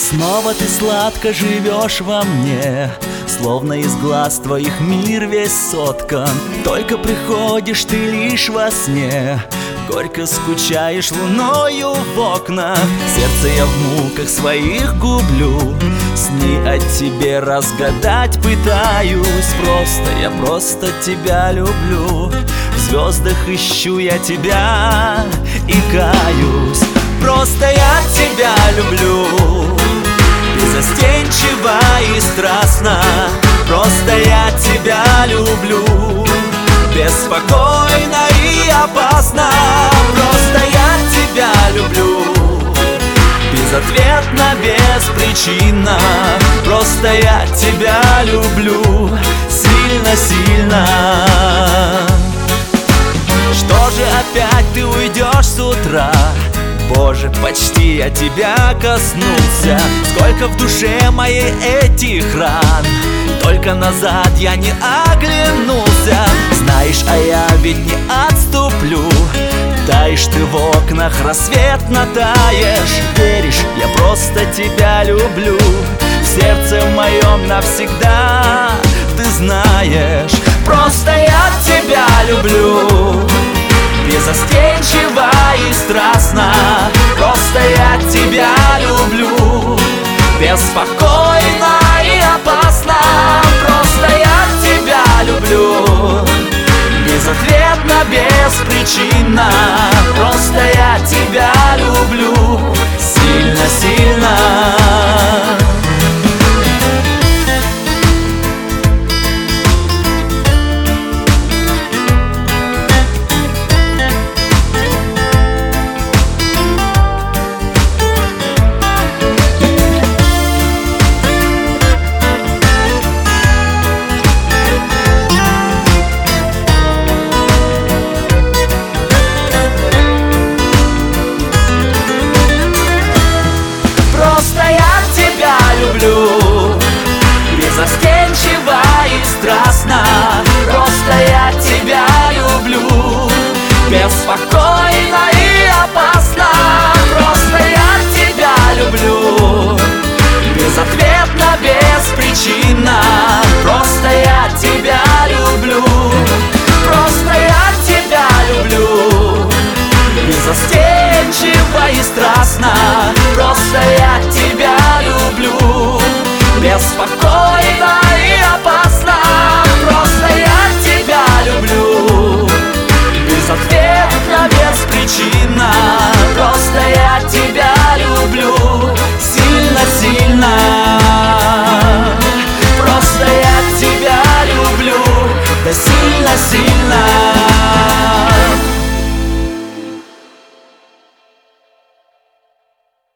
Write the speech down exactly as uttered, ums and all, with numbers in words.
Снова ты сладко живешь во мне, словно из глаз твоих мир весь соткан. Только приходишь ты лишь во сне, горько скучаешь луною в окнах. Сердце я в муках своих гублю, сны о тебе разгадать пытаюсь. Просто, я просто тебя люблю, в звездах ищу я тебя и каюсь. Просто я тебя люблю, беззастенчиво и страстно. Просто я тебя люблю, беспокойно и опасно. Просто я тебя люблю, безответно, беспричинно. Просто я тебя люблю сильно-сильно. Что же опять ты уйдешь с утра? Боже, почти я тебя коснулся. Сколько в душе моей этих ран, только назад я не оглянулся. Знаешь, а я ведь не отступлю. Таешь ты в окнах, рассветно таешь. Веришь, я просто тебя люблю, в сердце моем навсегда, ты знаешь. Просто я тебя люблю, беззастенчиво и страстно. Просто я тебя люблю, беспокойно и опасно. Просто я тебя люблю, безответно, беспричинно. Просто я тебя люблю сильно-сильно.